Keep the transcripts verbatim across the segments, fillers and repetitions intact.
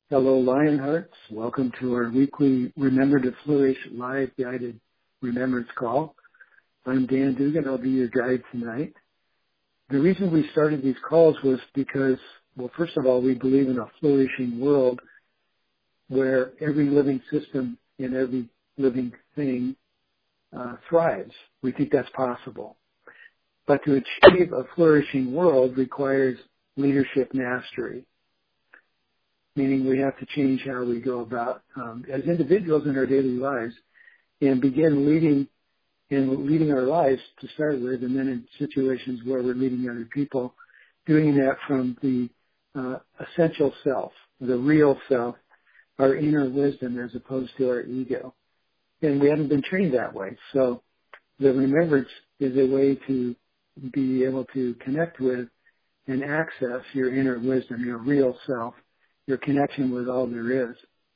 Hello, Lionhearts. Welcome to our weekly Remember to Flourish live guided remembrance call. I'm Dan Dugan. I'll be your guide tonight. The reason we started these calls was because, well, first of all, we believe in a flourishing world where every living system and every living thing uh, thrives. We think that's possible. But to achieve a flourishing world requires leadership mastery, meaning we have to change how we go about um, as individuals in our daily lives and begin leading and leading our lives to start with, and then in situations where we're leading other people, doing that from the uh, essential self, the real self, our inner wisdom as opposed to our ego. And we haven't been trained that way. So the remembrance is a way to be able to connect with and access your inner wisdom, your real self, your connection with all there is.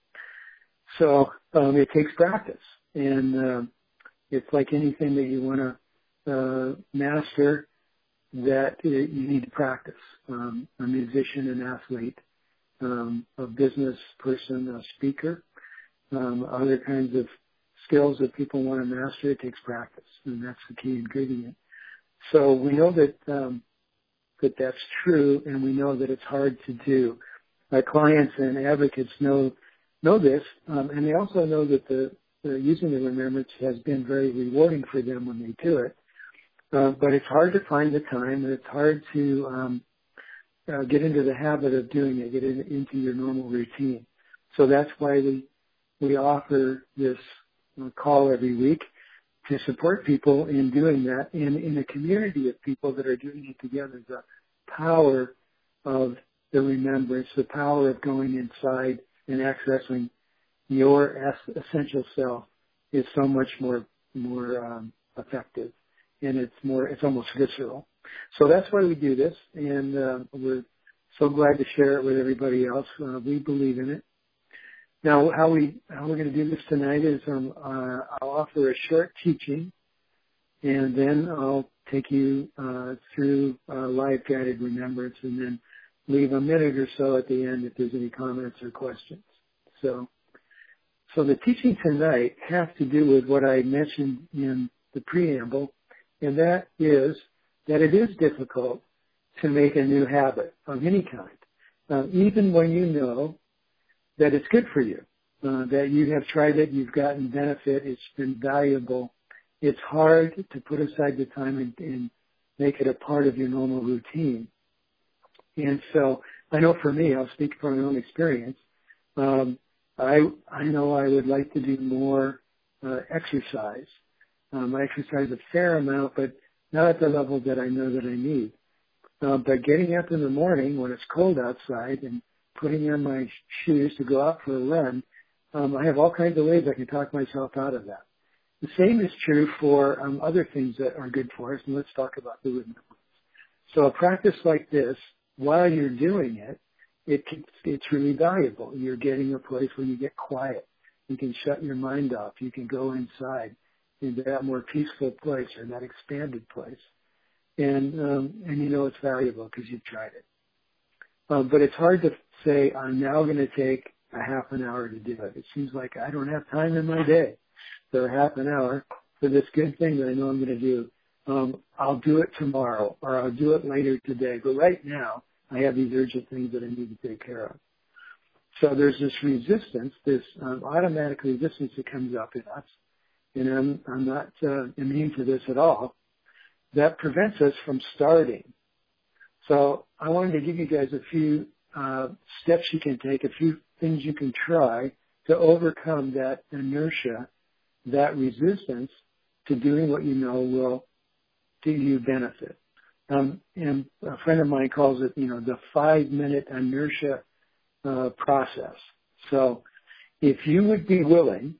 So um, it takes practice, and uh, it's like anything that you want to uh, master, that uh, you need to practice. Um, a musician, an athlete, um, a business person, a speaker, um, other kinds of skills that people want to master, it takes practice, and that's the key ingredient. So we know that um, that that's true, and we know that it's hard to do. My clients and advocates know know this, um, and they also know that the, the using the remembrance has been very rewarding for them when they do it. Uh, but it's hard to find the time, and it's hard to um, uh, get into the habit of doing it, get in, into your normal routine. So that's why we we offer this uh, call every week to support people in doing that, and in a community of people that are doing it together. The power of the remembrance, the power of going inside and accessing your es- essential self is so much more more um, effective, and it's more it's almost visceral. So that's why we do this, and uh, we're so glad to share it with everybody else. Uh, we believe in it. Now, how we how we're going to do this tonight is um, uh, I'll offer a short teaching, and then I'll take you uh, through uh, live guided remembrance, and then leave a minute or so at the end if there's any comments or questions. So, so the teaching tonight has to do with what I mentioned in the preamble, and that is that it is difficult to make a new habit of any kind, uh, even when you know that it's good for you, uh, that you have tried it, you've gotten benefit, it's been valuable. It's hard to put aside the time and, and make it a part of your normal routine. And so I know for me, I'll speak from my own experience, um, I I know I would like to do more uh, exercise. Um, I exercise a fair amount, but not at the level that I know that I need. Uh, but getting up in the morning when it's cold outside and putting on my shoes to go out for a run, um, I have all kinds of ways I can talk myself out of that. The same is true for um, other things that are good for us, and let's talk about the remembrance. So a practice like this, while you're doing it, it can, it's really valuable. You're getting a place where you get quiet. You can shut your mind off. You can go inside into that more peaceful place or that expanded place. And, um, and you know it's valuable because you've tried it. Uh, but it's hard to say, I'm now going to take a half an hour to do it. It seems like I don't have time in my day for a half an hour for this good thing that I know I'm going to do. Um, I'll do it tomorrow, or I'll do it later today. But right now, I have these urgent things that I need to take care of. So there's this resistance, this um, automatic resistance that comes up in us, and I'm, I'm not uh, immune to this at all, that prevents us from starting. So I wanted to give you guys a few uh, steps you can take, a few things you can try to overcome that inertia, that resistance to doing what you know will do you benefit. Um, and a friend of mine calls it, you know, the five-minute inertia uh, process. So if you would be willing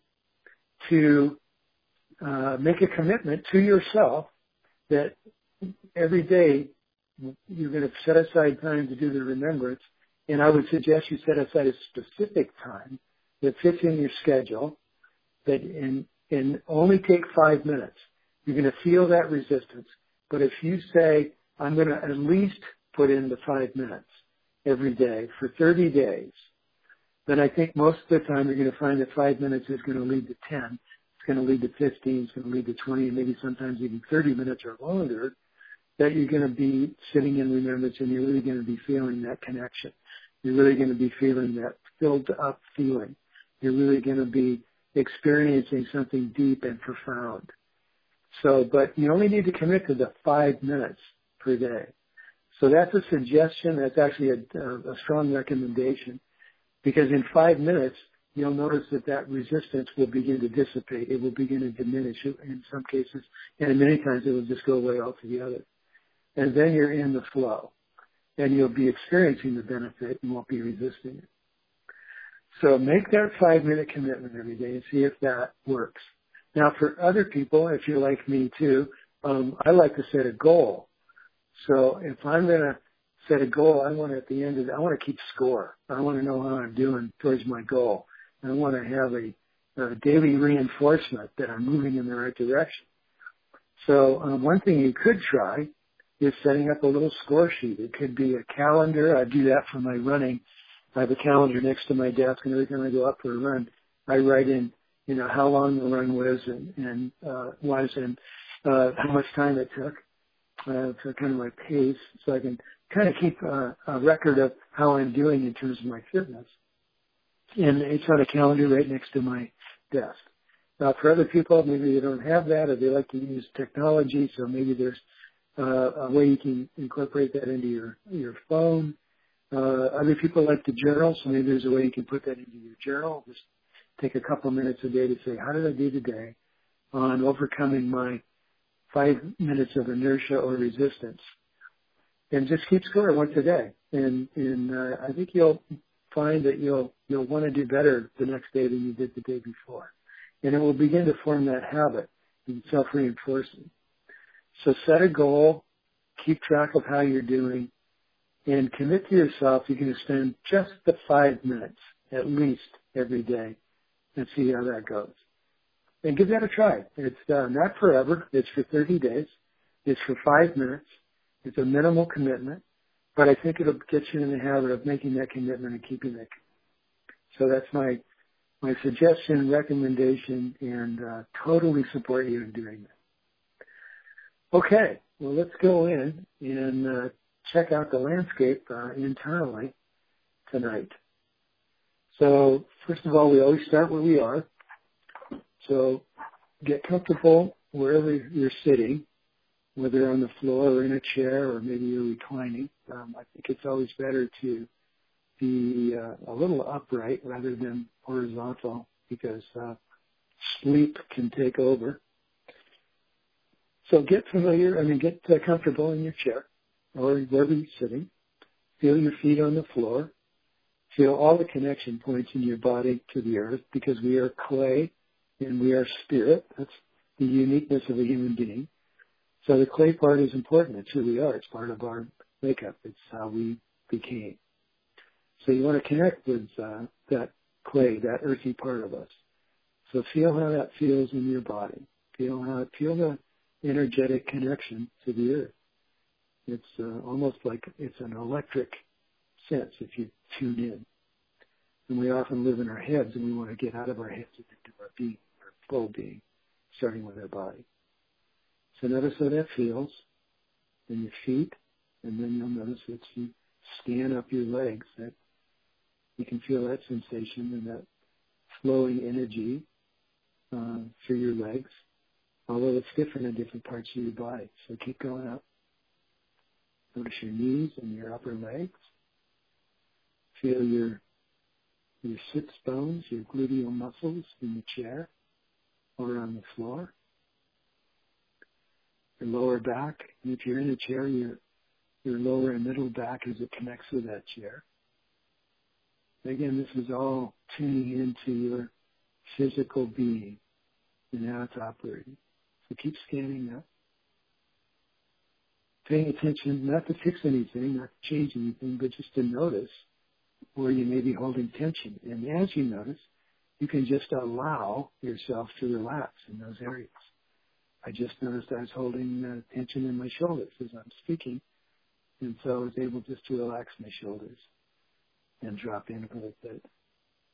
to uh, make a commitment to yourself that every day you're going to set aside time to do the remembrance, and I would suggest you set aside a specific time that fits in your schedule, that and, and only take five minutes. You're going to feel that resistance. But if you say, I'm going to at least put in the five minutes every day for thirty days, But I think most of the time you're going to find that five minutes is going to lead to ten. It's going to lead to fifteen. It's going to lead to twenty, and maybe sometimes even thirty minutes or longer, that you're going to be sitting in remembrance and you're really going to be feeling that connection. You're really going to be feeling that filled up feeling. You're really going to be experiencing something deep and profound. So, but you only need to commit to the five minutes per day. So that's a suggestion. That's actually a, a strong recommendation, because in five minutes, you'll notice that that resistance will begin to dissipate. It will begin to diminish in some cases, and many times it will just go away altogether. And then you're in the flow, and you'll be experiencing the benefit and won't be resisting it. So make that five-minute commitment every day and see if that works. Now, for other people, if you're like me too, um, I like to set a goal. So if I'm going to set a goal, I want to, at the end of it, I want to keep score. I want to know how I'm doing towards my goal. I want to have a, a daily reinforcement that I'm moving in the right direction. So um, one thing you could try is setting up a little score sheet. It could be a calendar. I do that for my running. I have a calendar next to my desk, and every time I go out for a run, I write in, you know, how long the run was and, and uh, was and uh, how much time it took. Uh, for kind of my pace, so I can kind of keep uh, a record of how I'm doing in terms of my fitness. And it's on a calendar right next to my desk. Now, for other people, maybe they don't have that, or they like to use technology, so maybe there's uh, a way you can incorporate that into your your phone. Uh, other people like to journal, so maybe there's a way you can put that into your journal. Just take a couple minutes a day to say, how did I do today on overcoming my five minutes of inertia or resistance, and just keep score once a day. And, and uh, I think you'll find that you'll you'll want to do better the next day than you did the day before, and it will begin to form that habit and self-reinforcing. So set a goal, keep track of how you're doing, and commit to yourself. You're going to spend just the five minutes at least every day, and see how that goes. And give that a try. It's uh, not forever. It's for thirty days. It's for five minutes. It's a minimal commitment, but I think it'll get you in the habit of making that commitment and keeping it. So that's my my suggestion, recommendation, and uh, totally support you in doing that. Okay, well, let's go in and uh, check out the landscape uh, internally tonight. So first of all, we always start where we are. So get comfortable wherever you're sitting, whether on the floor or in a chair or maybe you're reclining. Um, I think it's always better to be uh, a little upright rather than horizontal, because uh, sleep can take over. So get familiar, I mean, get uh, comfortable in your chair or wherever you're sitting. Feel your feet on the floor. Feel all the connection points in your body to the earth, because we are clay and we are spirit. That's the uniqueness of a human being. So the clay part is important. It's who we are. It's part of our makeup. It's how we became. So you want to connect with uh, that clay, that earthy part of us. So feel how that feels in your body. Feel how feel the energetic connection to the earth. It's uh, almost like it's an electric sense if you tune in. And we often live in our heads, and we want to get out of our heads and into our being, our full being, starting with our body. So notice how that feels in your feet, and then you'll notice that you scan up your legs, that you can feel that sensation and that flowing energy uh, through your legs, although it's different in different parts of your body. So keep going up. Notice your knees and your upper legs. Feel your your sits bones, your gluteal muscles in the chair or on the floor. Your lower back, and if you're in a chair, your your lower and middle back as it connects with that chair. Again, this is all tuning into your physical being and how it's operating. So keep scanning up. Paying attention, not to fix anything, not to change anything, but just to notice where you may be holding tension. And as you notice, you can just allow yourself to relax in those areas. I just noticed I was holding uh, tension in my shoulders as I'm speaking, and so I was able just to relax my shoulders and drop in a little bit.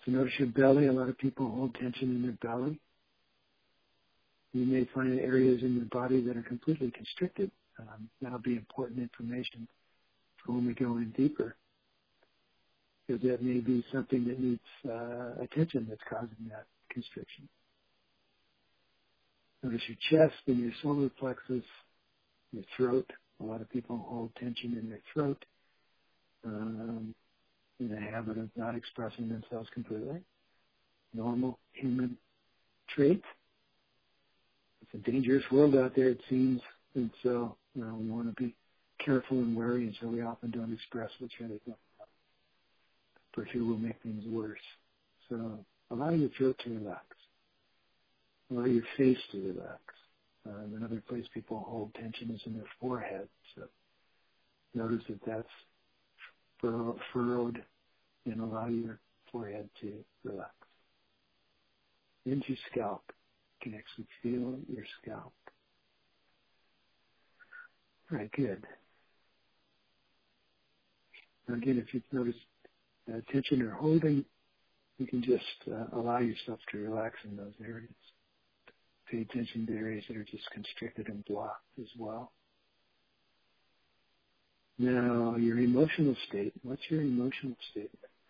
So notice your belly. A lot of people hold tension in their belly. You may find areas in your body that are completely constricted. Um, that'll be important information for when we go in deeper, because that may be something that needs uh, attention that's causing that constriction. Notice your chest and your solar plexus, your throat. A lot of people hold tension in their throat, um, in the habit of not expressing themselves completely. Normal human trait. It's a dangerous world out there, it seems, and so you know, we want to be careful and wary, and so we often don't express what's really going on. For sure, will make things worse. So allow your throat to relax. Allow your face to relax. Um, another place people hold tension is in their forehead. So notice that that's furrow, furrowed, and allow your forehead to relax. Into your scalp. You can actually feel your scalp. All right, good. Now again, if you've noticed uh, tension or holding, you can just uh, allow yourself to relax in those areas. Pay attention to areas that are just constricted and blocked as well. Now, your emotional state. What's your emotional state?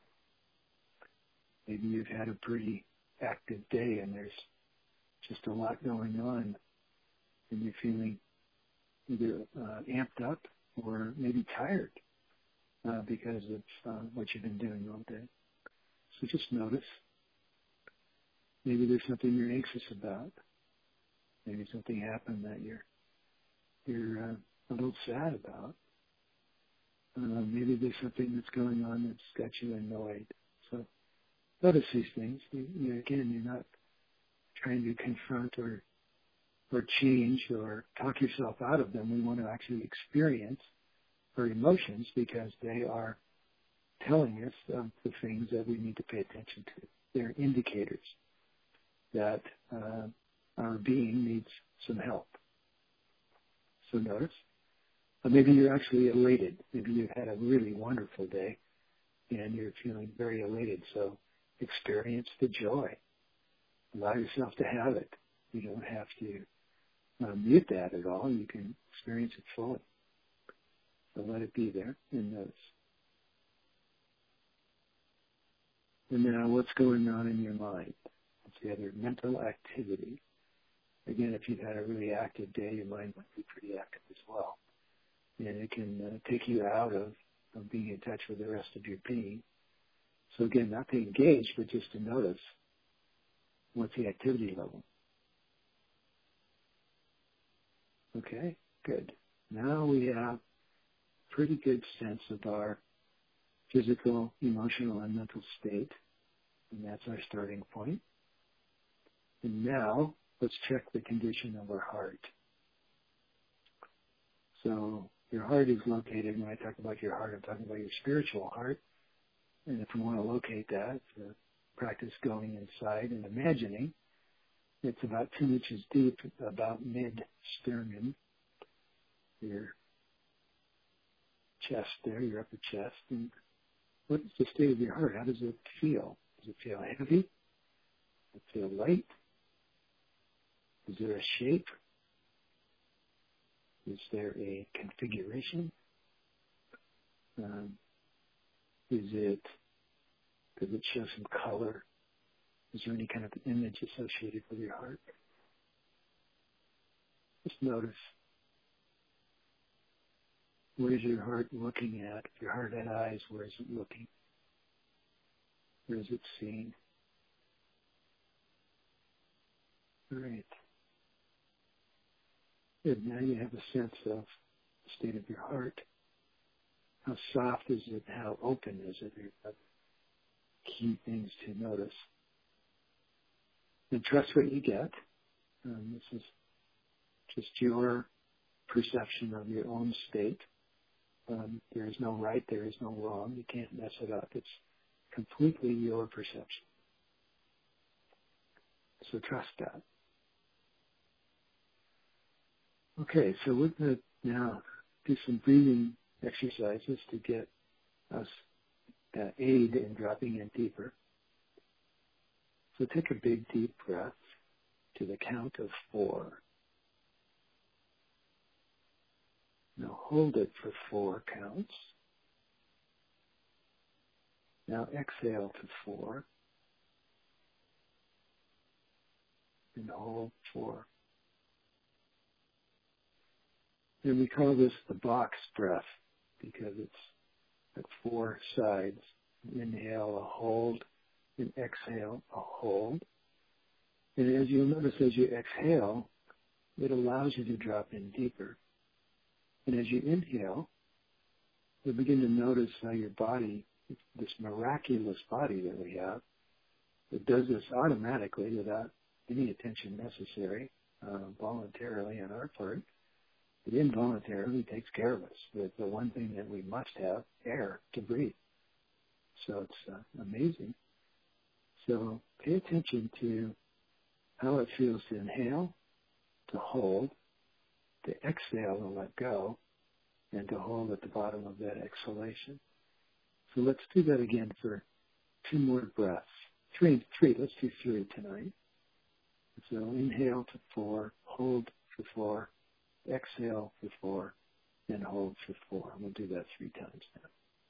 Maybe you've had a pretty active day and there's just a lot going on and you're feeling either uh, amped up or maybe tired uh, because of uh, what you've been doing all day. So just notice. Maybe there's something you're anxious about. Maybe something happened that you're you're uh, a little sad about. Uh, maybe there's something that's going on that's got you annoyed. So notice these things. You, you, again, you're not trying to confront or or change or talk yourself out of them. We want to actually experience our emotions because they are telling us of the things that we need to pay attention to. They're indicators that uh, our being needs some help. So notice. Or maybe you're actually elated. Maybe you've had a really wonderful day and you're feeling very elated. So experience the joy. Allow yourself to have it. You don't have to uh, mute that at all. You can experience it fully. So let it be there and notice. And now what's going on in your mind? It's the other mental activity. Again, if you've had a really active day, your mind might be pretty active as well. And it can uh, take you out of, of being in touch with the rest of your being. So again, not to engage, but just to notice what's the activity level. Okay, good. Now we have a pretty good sense of our physical, emotional, and mental state. And that's our starting point. And now let's check the condition of our heart. So your heart is located, when I talk about your heart, I'm talking about your spiritual heart. And if we want to locate that, uh, practice going inside and imagining. It's about two inches deep, about mid-sternum, your chest there, your upper chest. And what is the state of your heart? How does it feel? Does it feel heavy? Does it feel light? Is there a shape? Is there a configuration? Um, is it, does it show some color? Is there any kind of image associated with your heart? Just notice. Where is your heart looking at? If your heart had eyes, where is it looking? Where is it seeing? All right. Good. Now you have a sense of the state of your heart. How soft is it? How open is it? Are key things to notice. And trust what you get. Um, this is just your perception of your own state. Um, there is no right, there is no wrong. You can't mess it up. It's completely your perception. So trust that. Okay, so we're going to now do some breathing exercises to get us uh, aid in dropping in deeper. So take a big deep breath to the count of four. Now hold it for four counts. Now exhale to four and hold four. And we call this the box breath because it's at four sides. Inhale, a hold, and exhale, a hold. And as you'll notice, as you exhale, it allows you to drop in deeper. And as you inhale, you'll begin to notice how your body, this miraculous body that we have, it does this automatically without any attention necessary, uh, voluntarily on our part. It involuntarily takes care of us with the one thing that we must have, air to breathe. So it's uh, amazing. So pay attention to how it feels to inhale, to hold, to exhale and let go, and to hold at the bottom of that exhalation. So let's do that again for two more breaths. Three, three, let's do three tonight. So inhale to four, hold for four, exhale for four, and hold for four. We'll do that three times now.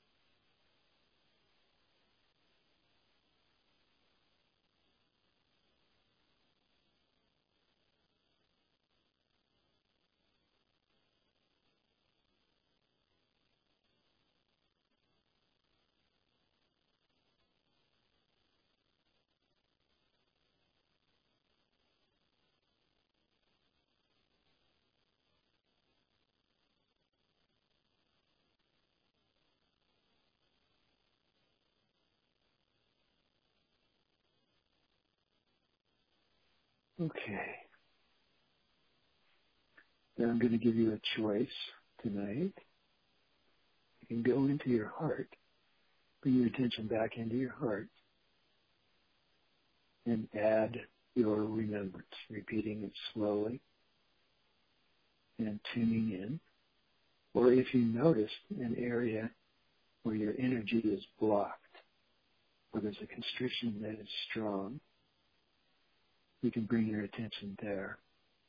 Okay. Now I'm going to give you a choice tonight. You can go into your heart, bring your attention back into your heart, and add your remembrance, repeating it slowly and tuning in. Or if you notice an area where your energy is blocked, or there's a constriction that is strong, you can bring your attention there.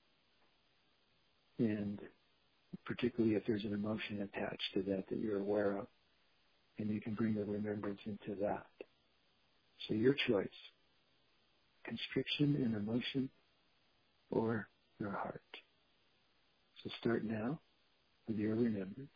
And particularly if there's an emotion attached to that that you're aware of, and you can bring the remembrance into that. So your choice, constriction and emotion or your heart. So start now with your remembrance.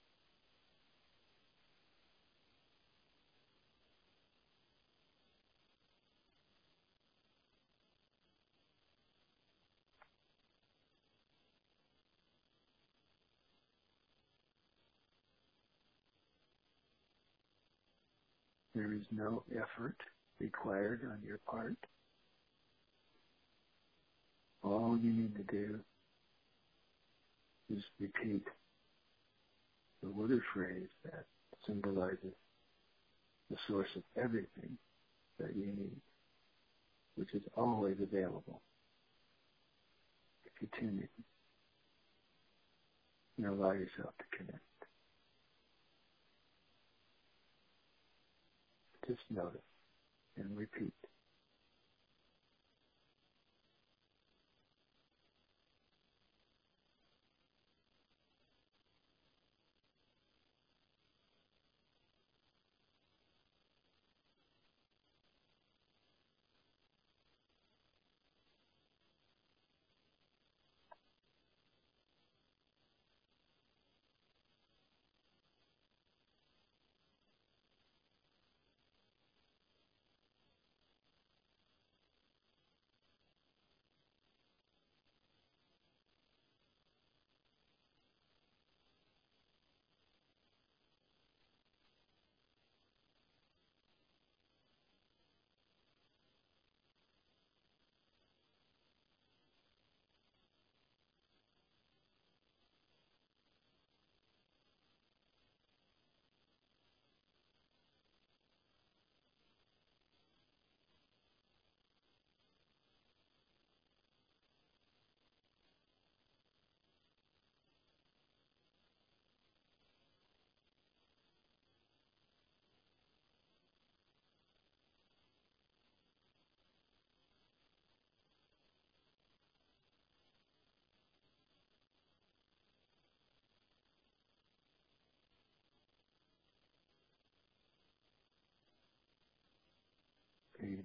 There is no effort required on your part. All you need to do is repeat the word or phrase that symbolizes the source of everything that you need, which is always available if you tune in and allow yourself to connect. Just notice and repeat.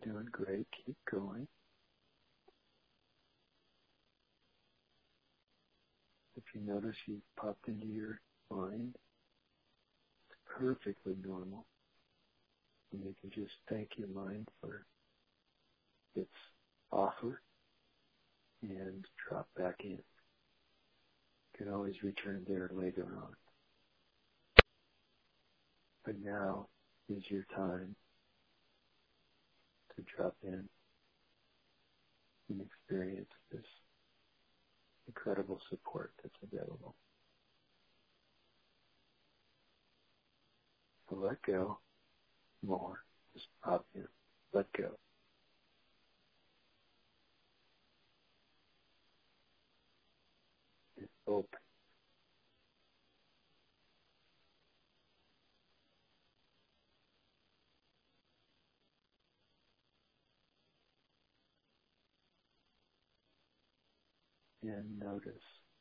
doing great. Keep going. If you notice you've popped into your mind, it's perfectly normal. And you can just thank your mind for its offer and drop back in. You can always return there later on. But now is your time to drop in and experience this incredible support that's available. So let go more. Just pop in. Let go. It's open. And notice.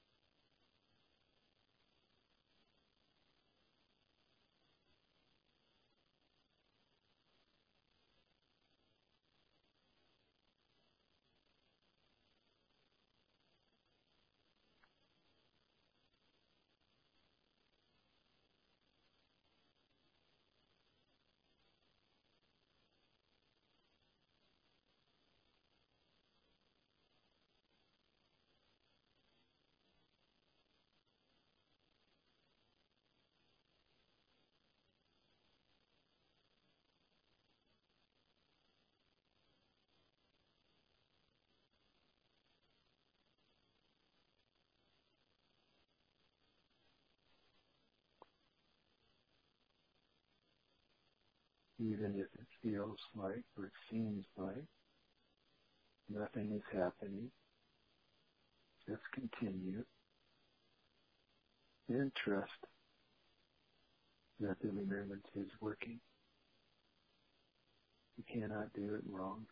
Even if it feels like or it seems like nothing is happening, just continue and trust that the remembrance is working. You cannot do it wrong.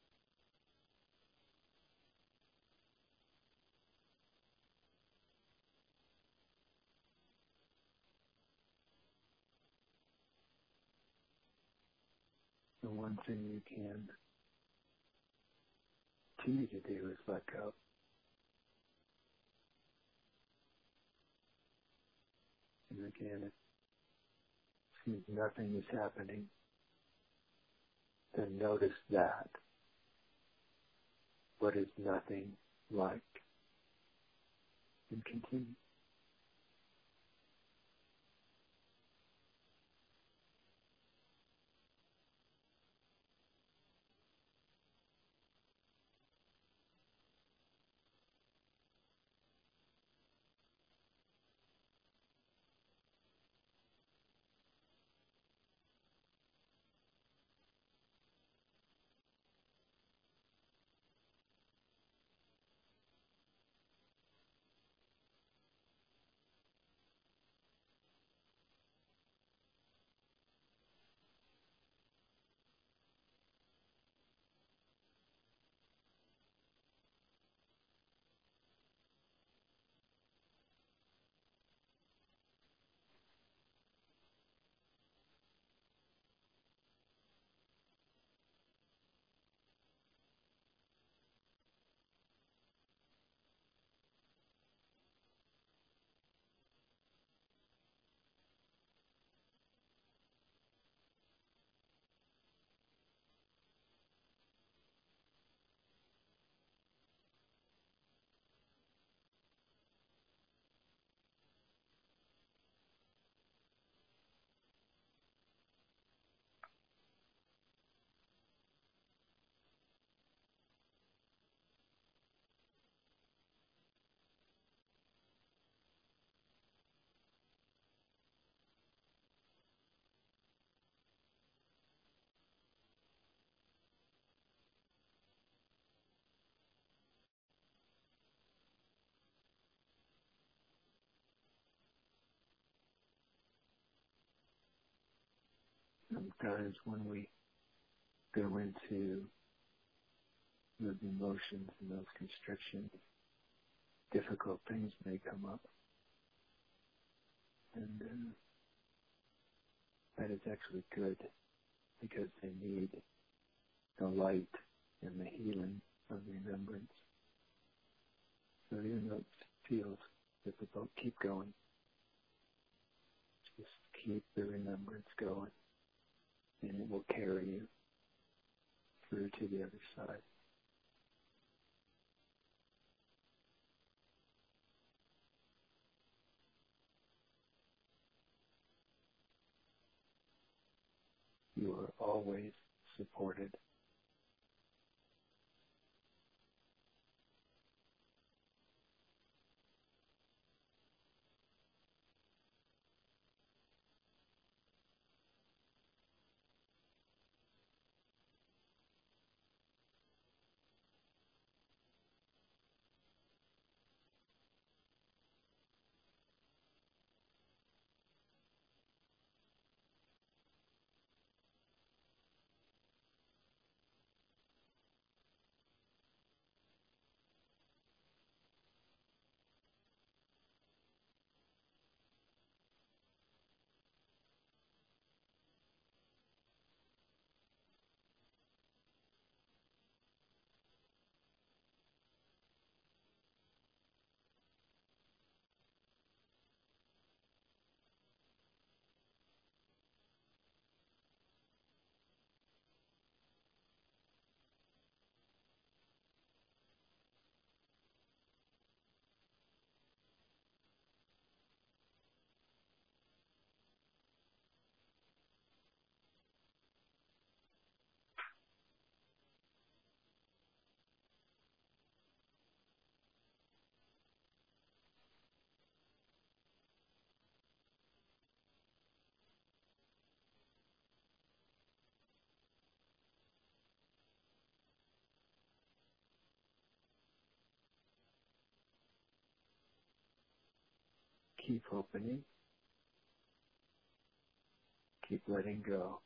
The one thing you can continue to do is let go. And again, it seems nothing is happening. Then notice that. What is nothing like? And continue. Sometimes when we go into those emotions and those constrictions, difficult things may come up. And uh, that is actually good because they need the light and the healing of remembrance. So even though it feels difficult, keep going. Just keep the remembrance going, and it will carry you through to the other side. You are always supported. Keep opening. Keep letting go.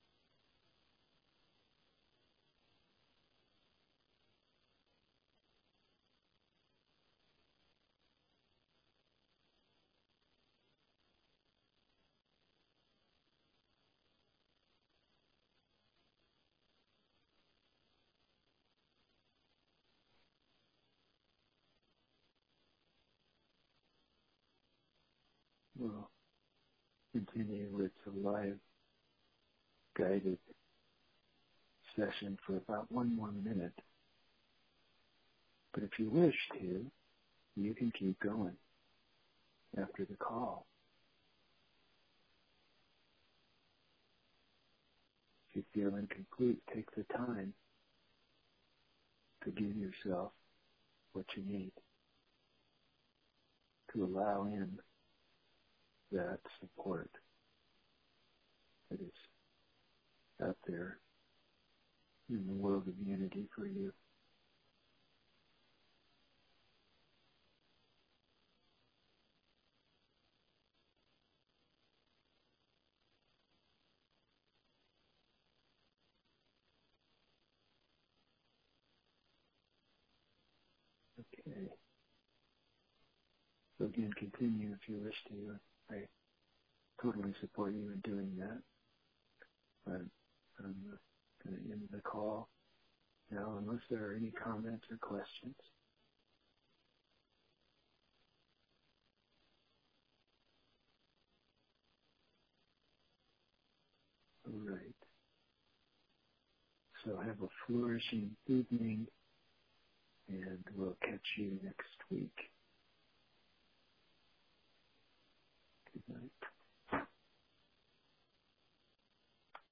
We'll continue with the live guided session for about one more minute. But if you wish to, you can keep going after the call. If you feel incomplete, take the time to give yourself what you need, to allow in that support that is out there in the world of unity for you. Okay. So again, continue if you wish to. I totally support you in doing that. But I'm going to end the call now unless there are any comments or questions. All right. So have a flourishing evening, and we'll catch you next week. Good night.